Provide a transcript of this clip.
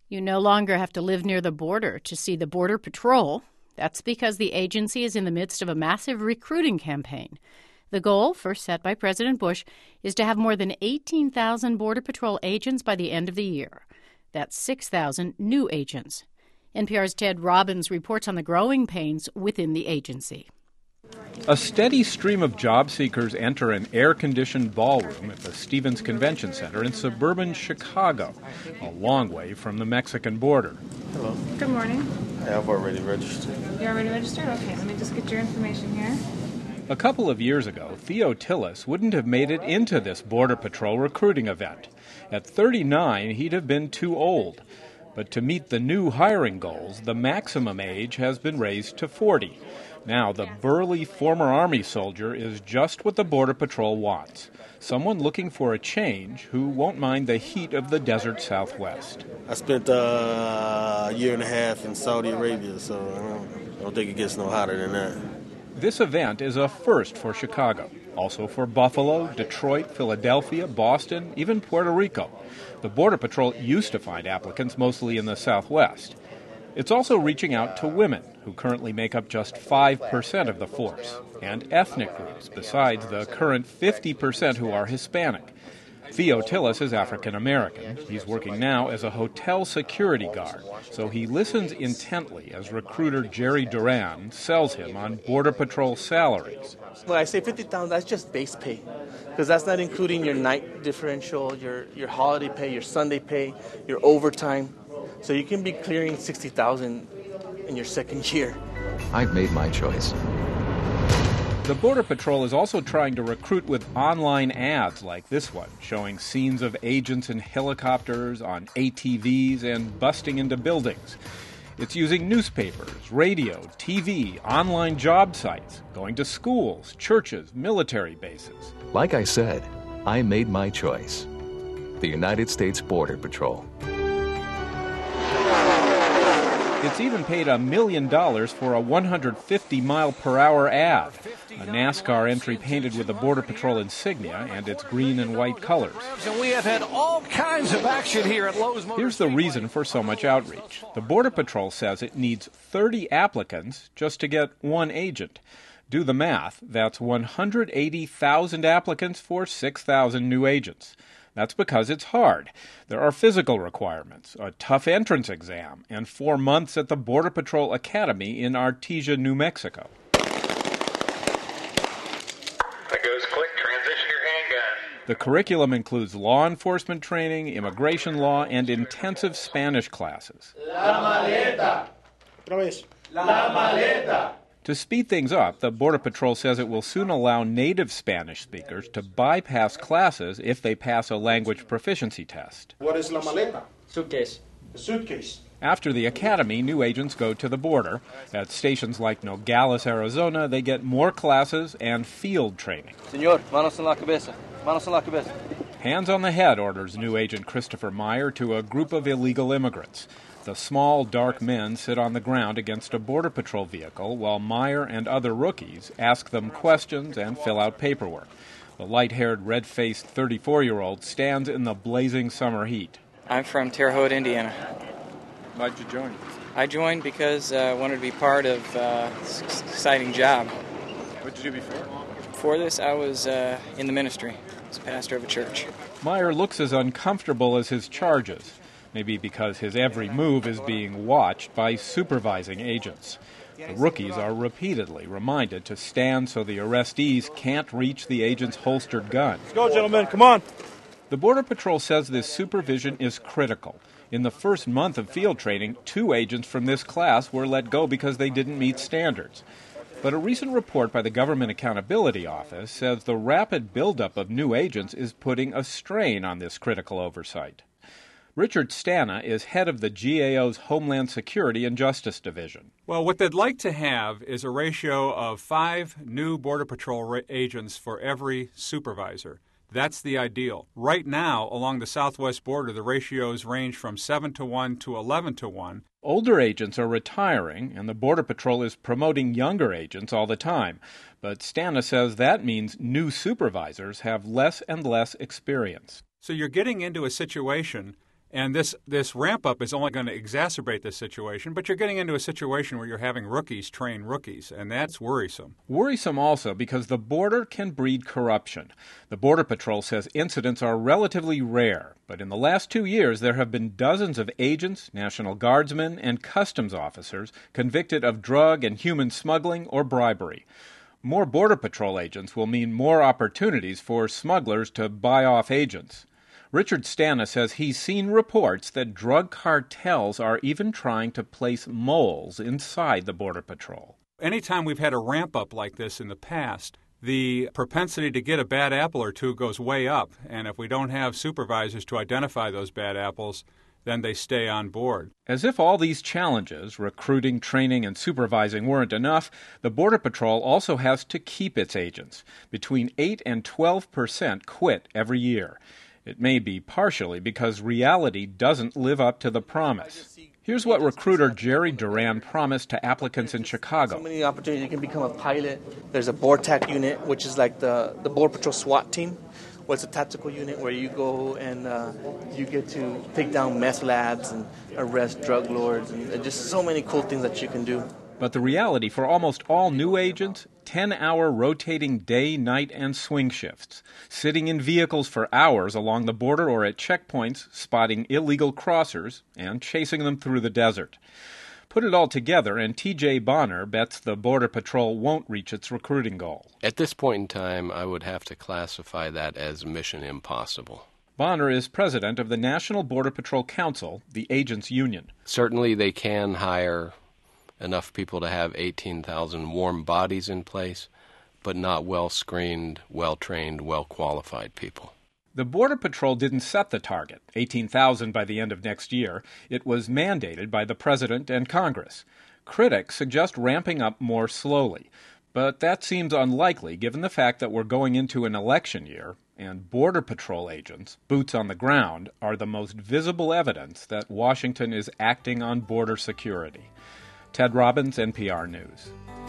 You no longer have to live near the border to see the Border Patrol. That's because the agency is in the midst of a massive recruiting campaign. The goal, first set by President Bush, is to have more than 18,000 Border Patrol agents by the end of the year. That's 6,000 new agents. NPR's Ted Robbins reports on the growing pains within the agency. A steady stream of job seekers enter an air-conditioned ballroom at the Stevens Convention Center in suburban Chicago, a long way from the Mexican border. Hello. Good morning. Hey, I've already registered. You already registered? Okay, let me just get your information here. A couple of years ago, Theo Tillis wouldn't have made it into this Border Patrol recruiting event. At 39, he'd have been too old. But to meet the new hiring goals, the maximum age has been raised to 40. Now, the burly former Army soldier is just what the Border Patrol wants. Someone looking for a change who won't mind the heat of the desert Southwest. I spent a year and a half in Saudi Arabia, so I don't think it gets no hotter than that. This event is a first for Chicago, also for Buffalo, Detroit, Philadelphia, Boston, even Puerto Rico. The Border Patrol used to find applicants mostly in the Southwest. It's also reaching out to women, who currently make up just 5% of the force, and ethnic groups, besides the current 50% who are Hispanic. Theo Tillis is African American. He's working now as a hotel security guard, so he listens intently as recruiter Jerry Duran sells him on Border Patrol salaries. When I say $50,000, that's just base pay, because that's not including your night differential, your holiday pay, your Sunday pay, your overtime. So you can be clearing $60,000 in your second year. I've made my choice. The Border Patrol is also trying to recruit with online ads like this one, showing scenes of agents in helicopters, on ATVs, and busting into buildings. It's using newspapers, radio, TV, online job sites, going to schools, churches, military bases. Like I said, I made my choice. The United States Border Patrol. It's even paid $1 million for a 150-mile-per-hour ad, a NASCAR entry painted with the Border Patrol insignia and its green and white colors. And we have had all kinds of action here at Lowe's Motor Here's the reason for so much outreach. The Border Patrol says it needs 30 applicants just to get one agent. Do the math. That's 180,000 applicants for 6,000 new agents. That's because it's hard. There are physical requirements, a tough entrance exam, and 4 months at the Border Patrol Academy in Artesia, New Mexico. That goes quick. Transition your handgun. The curriculum includes law enforcement training, immigration law, and intensive Spanish classes. La maleta. Otra vez. La maleta. To speed things up, the Border Patrol says it will soon allow native Spanish speakers to bypass classes if they pass a language proficiency test. What is la maleta? Suitcase. A suitcase. After the academy, new agents go to the border. At stations like Nogales, Arizona, they get more classes and field training. Señor, manos en la cabeza. Manos en la cabeza. Hands on the head, orders new agent Christopher Meyer to a group of illegal immigrants. The small, dark men sit on the ground against a Border Patrol vehicle while Meyer and other rookies ask them questions and fill out paperwork. The light-haired, red-faced 34-year-old stands in the blazing summer heat. I'm from Terre Haute, Indiana. Why'd you join? I joined because I wanted to be part of this exciting job. What did you do before? Before this, I was in the ministry. I was a pastor of a church. Meyer looks as uncomfortable as his charges. Maybe because his every move is being watched by supervising agents. The rookies are repeatedly reminded to stand so the arrestees can't reach the agent's holstered gun. Let's go, gentlemen. Come on. The Border Patrol says this supervision is critical. In the first month of field training, 2 agents from this class were let go because they didn't meet standards. But a recent report by the Government Accountability Office says the rapid buildup of new agents is putting a strain on this critical oversight. Richard Stana is head of the GAO's Homeland Security and Justice Division. Well, what they'd like to have is a ratio of 5 new Border Patrol agents for every supervisor. That's the ideal. Right now, along the southwest border, the ratios range from 7-to-1 to 11-to-1. Older agents are retiring, and the Border Patrol is promoting younger agents all the time. But Stana says that means new supervisors have less and less experience. So you're getting into a situation And this ramp-up is only going to exacerbate this situation, but you're getting into a situation where you're having rookies train rookies, and that's worrisome. Worrisome also because the border can breed corruption. The Border Patrol says incidents are relatively rare, but in the last 2 years there have been dozens of agents, National Guardsmen, and customs officers convicted of drug and human smuggling or bribery. More Border Patrol agents will mean more opportunities for smugglers to buy off agents. Richard Stana says he's seen reports that drug cartels are even trying to place moles inside the Border Patrol. Anytime we've had a ramp-up like this in the past, the propensity to get a bad apple or two goes way up. And if we don't have supervisors to identify those bad apples, then they stay on board. As if all these challenges, recruiting, training, and supervising, weren't enough, the Border Patrol also has to keep its agents. Between 8 and 12% quit every year. It may be partially because reality doesn't live up to the promise. Here's what recruiter Jerry Duran promised to applicants in Chicago. So many opportunities. You can become a pilot. There's a BORTAC unit, which is like the Border Patrol SWAT team. Well, it's a tactical unit where you go and you get to take down meth labs and arrest drug lords and just so many cool things that you can do. But the reality for almost all new agents, 10-hour rotating day, night, and swing shifts, sitting in vehicles for hours along the border or at checkpoints, spotting illegal crossers and chasing them through the desert. Put it all together, and T.J. Bonner bets the Border Patrol won't reach its recruiting goal. At this point in time, I would have to classify that as mission impossible. Bonner is president of the National Border Patrol Council, the agents' union. Certainly they can hire enough people to have 18,000 warm bodies in place, but not well-screened, well-trained, well-qualified people. The Border Patrol didn't set the target, 18,000 by the end of next year. It was mandated by the President and Congress. Critics suggest ramping up more slowly, but that seems unlikely given the fact that we're going into an election year, and Border Patrol agents, boots on the ground, are the most visible evidence that Washington is acting on border security. Ted Robbins, NPR News.